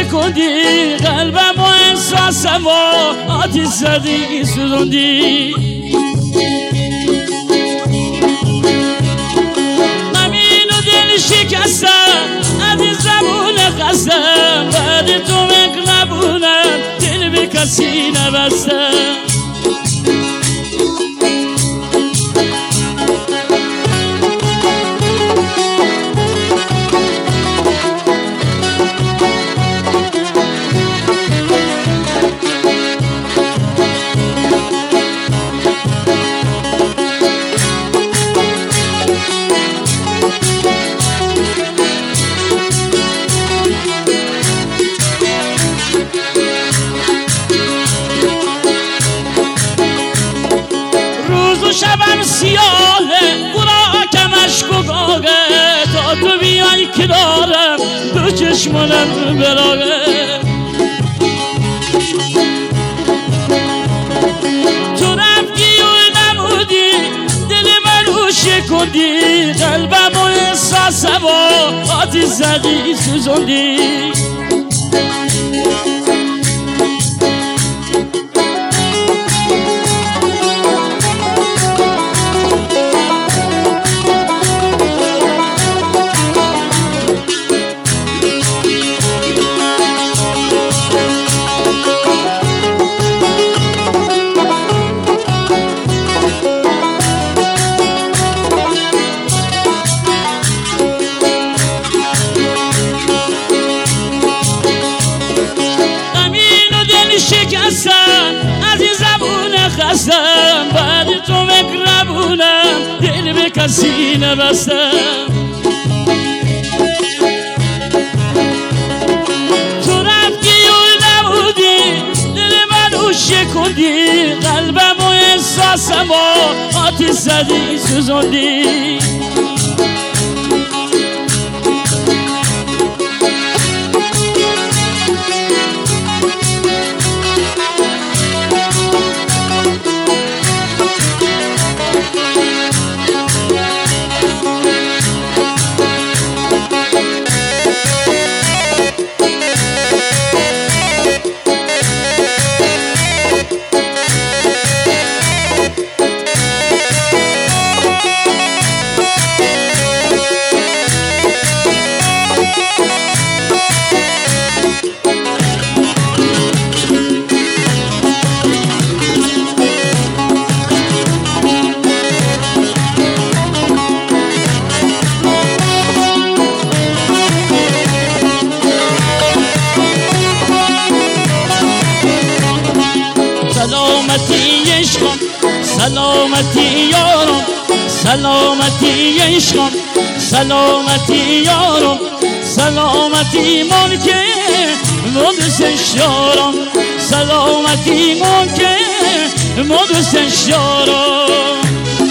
شکندی قلبم و احساسم و آتیش زدی سوزوندی امین و دل شکستم عزیزمون خستم بعد تو مقربونم دل به کسی نبستم شبم سیاهه براکم عشق و گاهه تا تو بیای کنارم دو چشمانم براغه تو رفتی و نمودی دل منو شکندی قلبم و احساسم و آتیش زدی سوزوندی شکستم عزیزمون خستم بعد تو مقربونم دل به کسی نبستم تو رفتی و نبودی دل منو شکندی قلبم و احساسم و آتیش زدی سوزوندی سلامتی عشقم سلامتی یارم سلامتی عشقم سلامتی یارم سلامتی ملکه مدرسش یارم سلامتی ملکه مدرسش یارم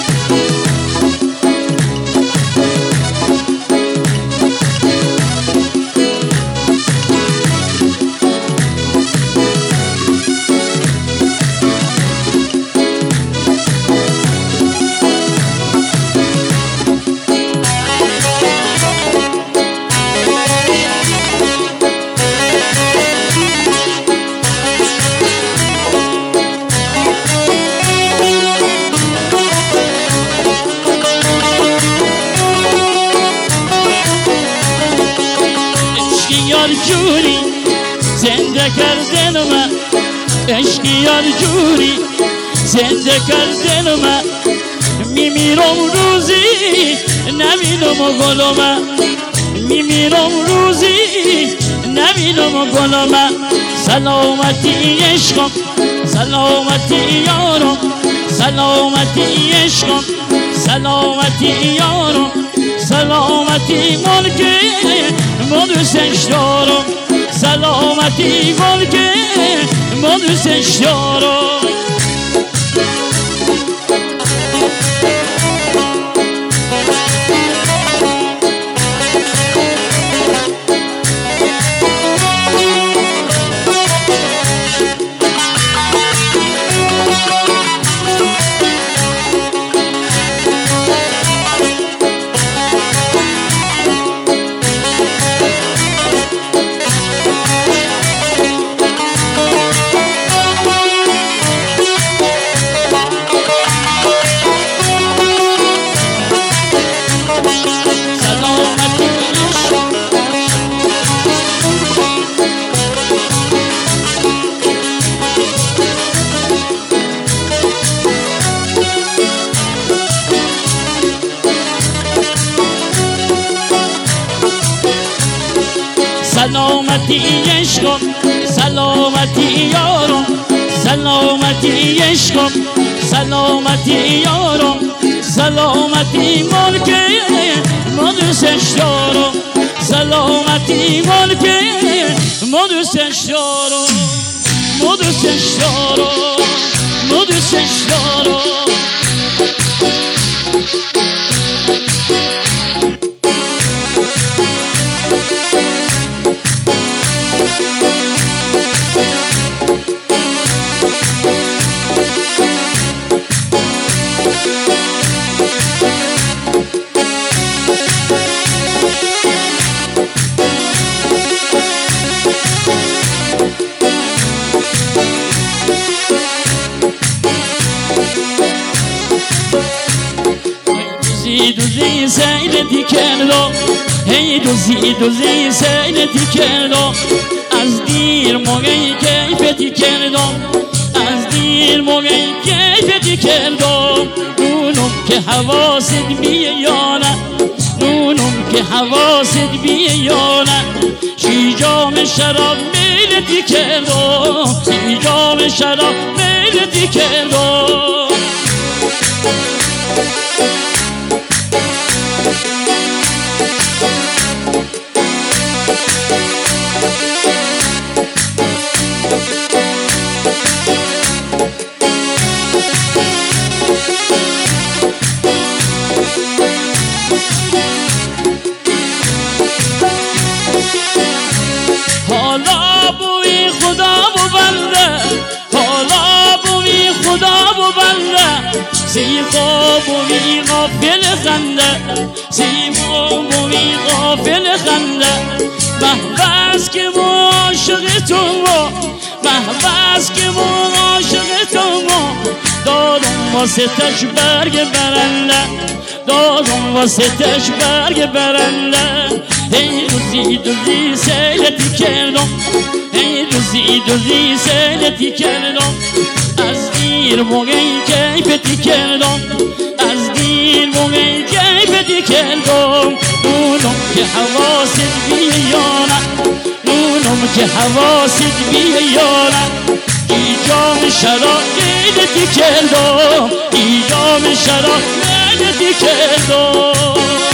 یار جوری زنده کردن من عشقی یار جوری زنده کردن من میمیرم روزی نبینم گلم میمیرم روزی نبینم گلم سلامتی عشقم سلامتی یارم سلامتی عشقم سلامتی یارم سلامتی ملکه مدرسش یارم سلامتی ملکه مدرسش یارم سلامتی عشقم سلامتی یارم سلامتی عشقم سلامتی یارم سلامتی ملک ما دوستش دارم سلامتی ملک ما دوستش دارم ما دوستش دارم ما دوستش دارم دوزی سیلتی کردم هی دوزی سیلتی کردم از دیر موقعی کیفتی کردم از دیر موقعی کیفتی کردم نونم که حواست بیه یا نه نونم که حواست بیه یا نه شی جام شراب میلتی کردم شی جام شراب میلتی کردم حالا بوی خدا و بنده حالا بوی خدا و بنده سیخا بوی غافل خنده سیما بوی غافل خنده محبس که مو عاشق تو محبس که مو عاشق تو دادم واسه تش برگ برنده دادم واسه تش برگ برنده ای دوزی سیلتی کردم ای دوزی سیلتی کردم از دیر موقعی کیفتی کردم از دیر موقعی کیفتی کردم نونم که حواست بیه یا نه نونم که حواست بیه یا نه ای جام شراب میلتی کردم ای جام شراب میلتی کردم